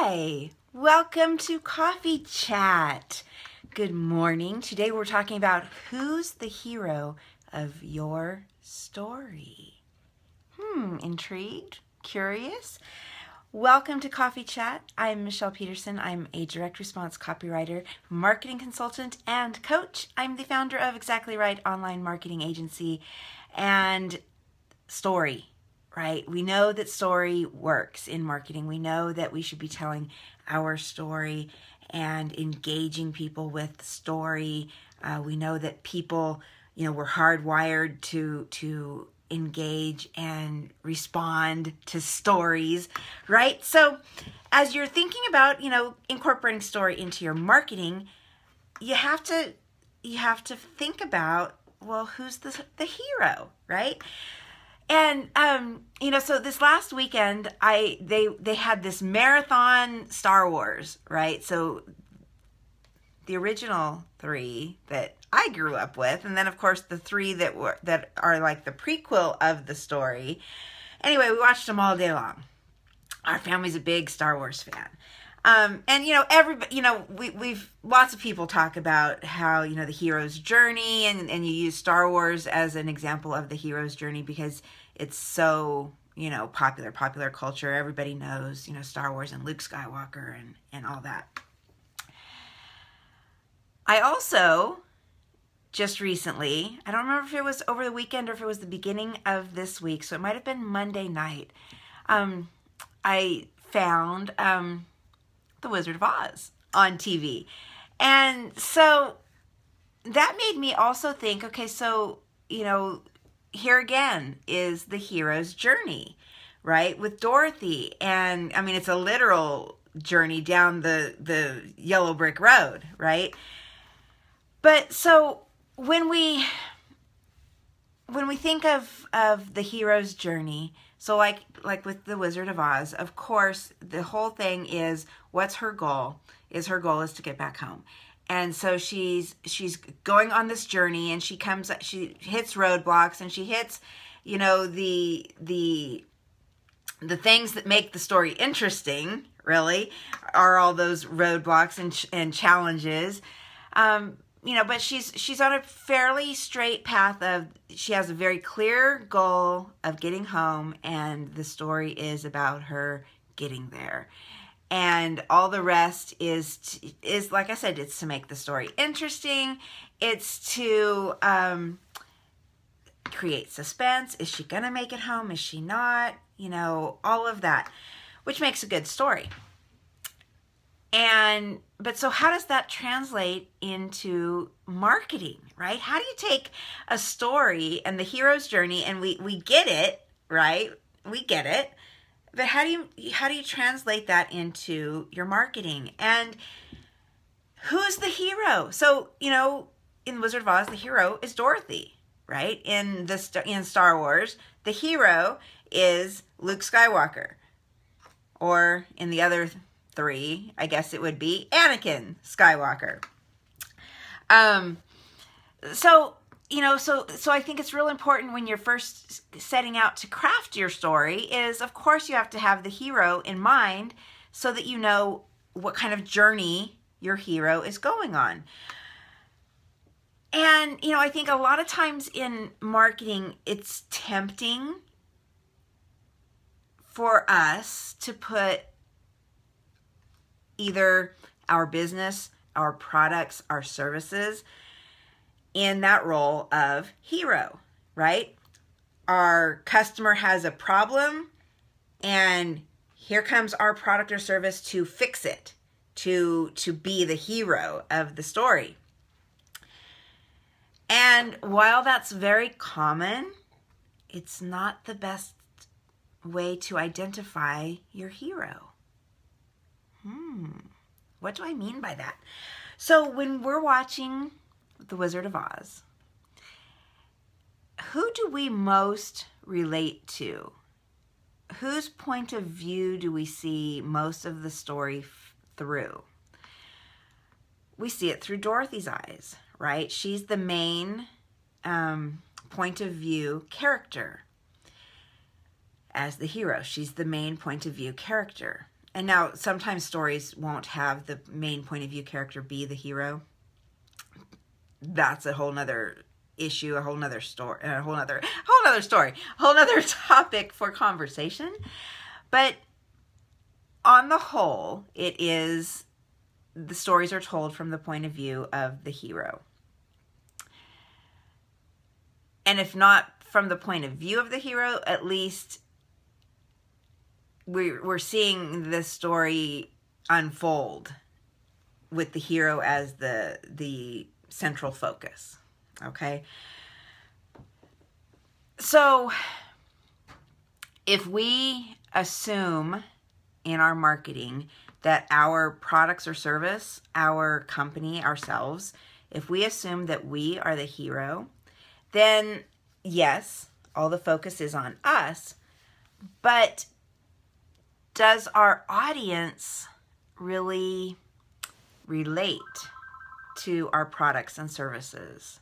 Hi, welcome to Coffee Chat. Good morning. Today we're talking about who's the hero of your story. Intrigued? Curious? Welcome to Coffee Chat. I'm Michelle Peterson. I'm a direct response copywriter, marketing consultant, and coach. I'm the founder of Exactly Right online marketing agency and story. Right? We know that story works in marketing. We know that we should be telling our story and engaging people with story. We know that people, we're hardwired to engage and respond to stories, right? So as you're thinking about, incorporating story into your marketing, you have to think about, well, who's the hero, right? And so this last weekend, they had this marathon Star Wars, right? So the original 3 that I grew up with, and then of course the 3 that are like the prequel of the story. Anyway, we watched them all day long. Our family's a big Star Wars fan. And everybody, we've lots of people talk about how, the hero's journey, and you use Star Wars as an example of the hero's journey because it's so, popular culture. Everybody knows, Star Wars and Luke Skywalker and all that. I also just recently, I don't remember if it was over the weekend or if it was the beginning of this week, so it might have been Monday night, I found The Wizard of Oz on TV. And so that made me also think, okay, so, here again is the hero's journey, right? With Dorothy. And I mean, it's a literal journey down the yellow brick road, right? But so when we think of the hero's journey, so like with the Wizard of Oz, of course, the whole thing is, what's her goal? Her goal is to get back home. And so she's going on this journey, and she hits roadblocks, and she hits, the things that make the story interesting, really, are all those roadblocks and challenges. But she's on a fairly straight path she has a very clear goal of getting home, and the story is about her getting there. And all the rest is like I said, it's to make the story interesting. It's to create suspense. Is she going to make it home? Is she not? All of that, which makes a good story. But so how does that translate into marketing, right? How do you take a story and the hero's journey, and we get it, right? We get it. But how do you translate that into your marketing? And who's the hero? So, in Wizard of Oz, the hero is Dorothy, right? In Star Wars, the hero is Luke Skywalker. Or in the other 3, I guess it would be Anakin Skywalker. So I think it's real important when you're first setting out to craft your story is, of course, you have to have the hero in mind so that you know what kind of journey your hero is going on. And, I think a lot of times in marketing, it's tempting for us to put either our business, our products, our services in that role of hero, right? Our customer has a problem, and here comes our product or service to fix it, to be the hero of the story. And while that's very common, it's not the best way to identify your hero. What do I mean by that? So when we're watching The Wizard of Oz, who do we most relate to? Whose point of view do we see most of the story through? We see it through Dorothy's eyes, right? She's the main point of view character. As the hero, she's the main point of view character. and now sometimes stories won't have the main point of view character be the hero. That's a whole nother issue, a whole nother story, a whole nother topic for conversation. But on the whole, the stories are told from the point of view of the hero. And if not from the point of view of the hero, at least we're seeing the story unfold with the hero as the central focus. Okay? So if we assume in our marketing that our products or service, our company, ourselves, if we assume that we are the hero, then yes, all the focus is on us, but does our audience really relate to our products and services?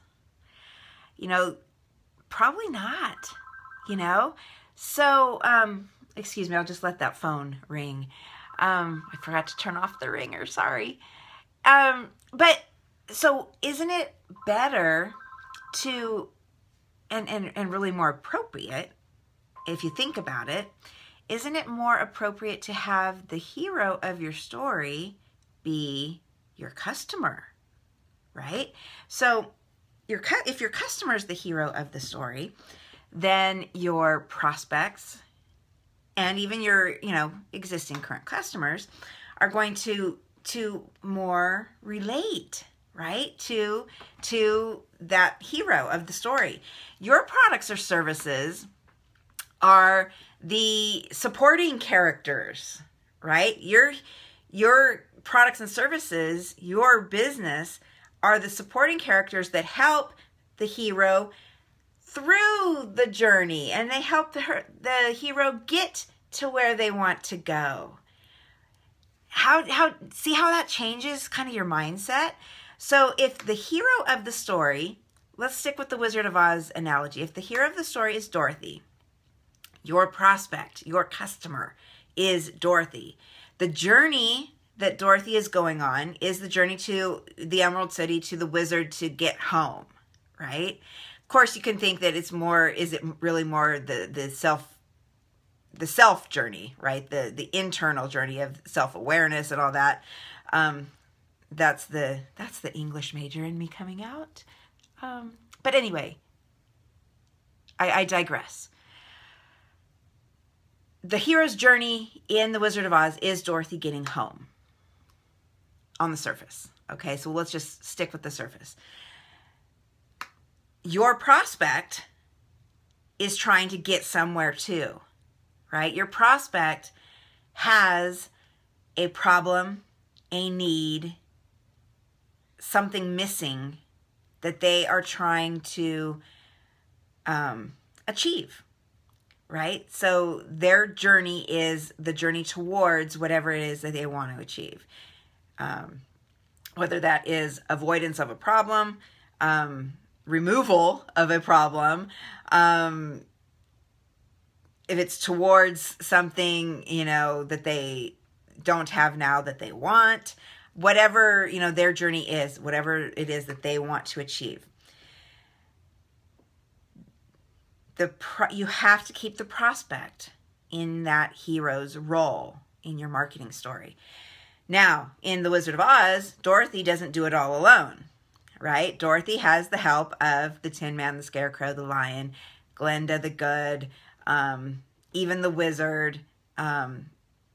Probably not, So, excuse me, I'll just let that phone ring. I forgot to turn off the ringer, sorry. But, so isn't it better to, and really more appropriate, if you think about it, isn't it more appropriate to have the hero of your story be your customer, right? So if your customer is the hero of the story, then your prospects and even your, existing current customers are going to more relate, right, to that hero of the story. Your products or services are the supporting characters, right? Your products and services, your business, are the supporting characters that help the hero through the journey, and they help the hero get to where they want to go. See how that changes kind of your mindset? So if the hero of the story, let's stick with the Wizard of Oz analogy. If the hero of the story is Dorothy, your prospect, your customer is Dorothy. The journey that Dorothy is going on is the journey to the Emerald City, to the wizard, to get home, right? Of course, you can think that is it really more the self journey, right? The internal journey of self-awareness and all that. That's the English major in me coming out. But anyway, I digress. The hero's journey in The Wizard of Oz is Dorothy getting home on the surface. Okay, so let's just stick with the surface. Your prospect is trying to get somewhere too, right? Your prospect has a problem, a need, something missing that they are trying to achieve. Right? So their journey is the journey towards whatever it is that they want to achieve. Whether that is avoidance of a problem, removal of a problem, if it's towards something, that they don't have now that they want, whatever, their journey is, whatever it is that they want to achieve. You have to keep the prospect in that hero's role in your marketing story. Now, in The Wizard of Oz, Dorothy doesn't do it all alone, right? Dorothy has the help of the Tin Man, the Scarecrow, the Lion, Glinda the Good, even the Wizard, and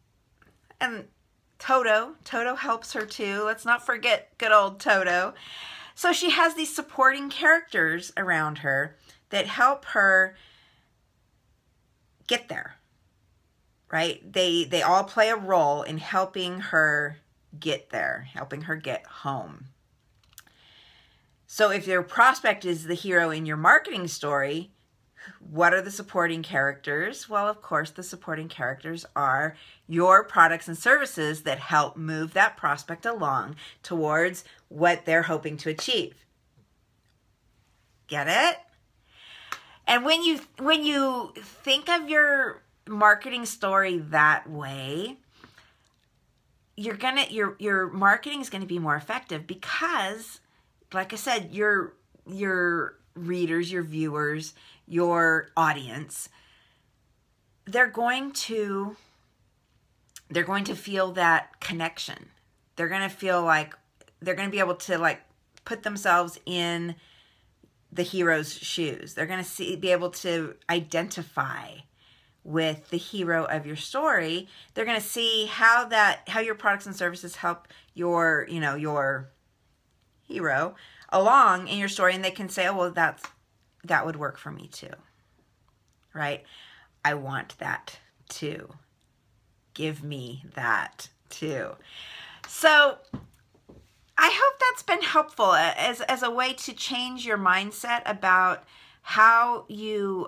Toto. Toto helps her too. Let's not forget good old Toto. So she has these supporting characters around her that help her get there, right? They all play a role in helping her get there, helping her get home. So if your prospect is the hero in your marketing story, what are the supporting characters? Well, of course, the supporting characters are your products and services that help move that prospect along towards what they're hoping to achieve. Get it? And when you think of your marketing story that way, your marketing is gonna be more effective because, like I said, your readers, your viewers, your audience, they're going to feel that connection. They're going to feel like they're going to be able to like put themselves in the hero's shoes. They're going to be able to identify with the hero of your story. They're going to see how your products and services help your hero along in your story, and they can say, oh, well, that would work for me too, right? I want that too. Give me that too. So I hope that's been helpful as a way to change your mindset about how you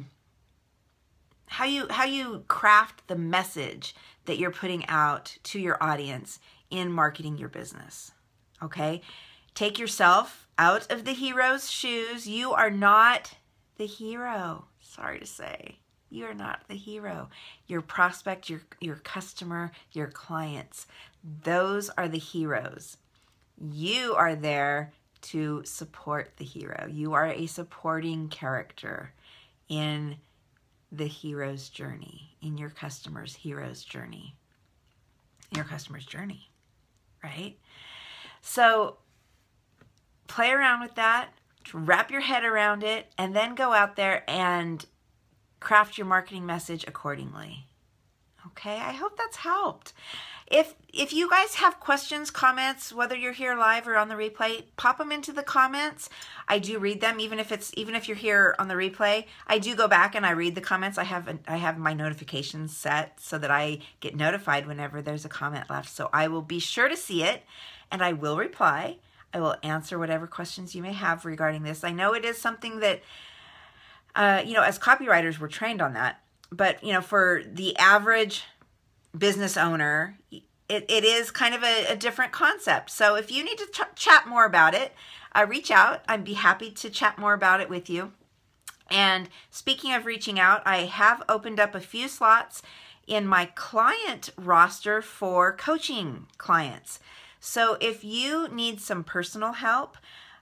craft the message that you're putting out to your audience in marketing your business. Okay? Take yourself out of the hero's shoes. You are not the hero. Sorry to say. You are not the hero. Your prospect, your customer, your clients, those are the heroes. You are there to support the hero. You are a supporting character in the hero's journey, in your customer's hero's journey, your customer's journey, right? So play around with that, wrap your head around it, and then go out there and craft your marketing message accordingly. Okay, I hope that's helped. If you guys have questions, comments, whether you're here live or on the replay, pop them into the comments. I do read them, even if you're here on the replay. I do go back and I read the comments. I have my notifications set so that I get notified whenever there's a comment left. So I will be sure to see it, and I will reply. I will answer whatever questions you may have regarding this. I know it is something that as copywriters, we're trained on that. But, for the average business owner, it is kind of a different concept. So if you need to chat more about it, reach out. I'd be happy to chat more about it with you. And speaking of reaching out, I have opened up a few slots in my client roster for coaching clients. So if you need some personal help,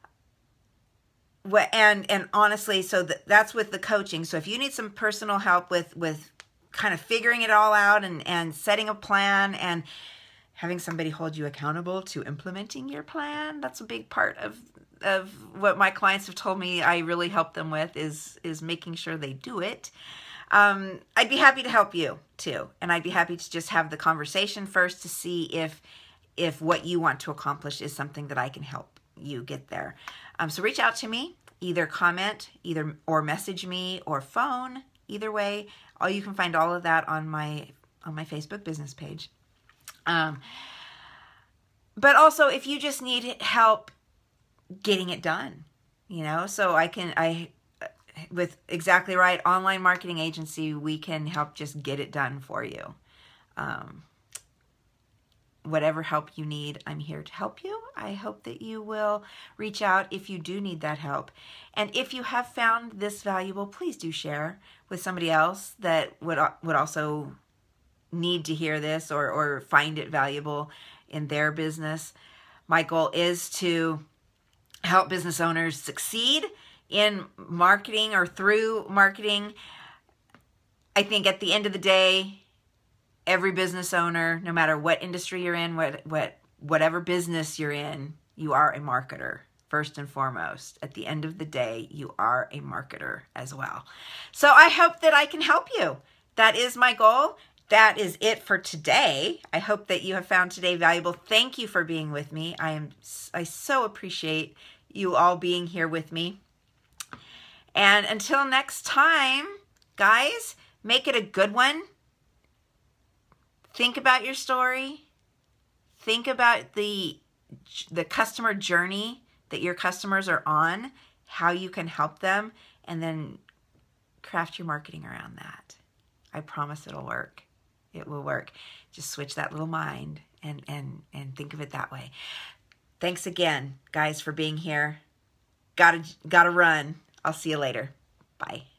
and honestly, so that's with the coaching. So if you need some personal help with kind of figuring it all out and setting a plan and having somebody hold you accountable to implementing your plan, that's a big part of what my clients have told me I really help them with is making sure they do it. I'd be happy to help you too. And I'd be happy to just have the conversation first to see if what you want to accomplish is something that I can help you get there. So reach out to me, either comment, or message me, or phone. Either way, you can find all of that on my Facebook business page. But also, if you just need help getting it done, so with Exactly Right Online Marketing Agency, we can help just get it done for you. Whatever help you need, I'm here to help you. I hope that you will reach out if you do need that help. And if you have found this valuable, please do share with somebody else that would also need to hear this or find it valuable in their business. My goal is to help business owners succeed in marketing or through marketing. I think at the end of the day, every business owner, no matter what industry you're in, whatever business you're in, you are a marketer. First and foremost, at the end of the day, you are a marketer as well. So I hope that I can help you. That is my goal. That is it for today. I hope that you have found today valuable. Thank you for being with me. I so appreciate you all being here with me. And until next time, guys, make it a good one. Think about your story. Think about the customer journey that your customers are on, how you can help them, and then craft your marketing around that. I promise it'll work. It will work. Just switch that little mind and think of it that way. Thanks again, guys, for being here. Gotta run. I'll see you later. Bye.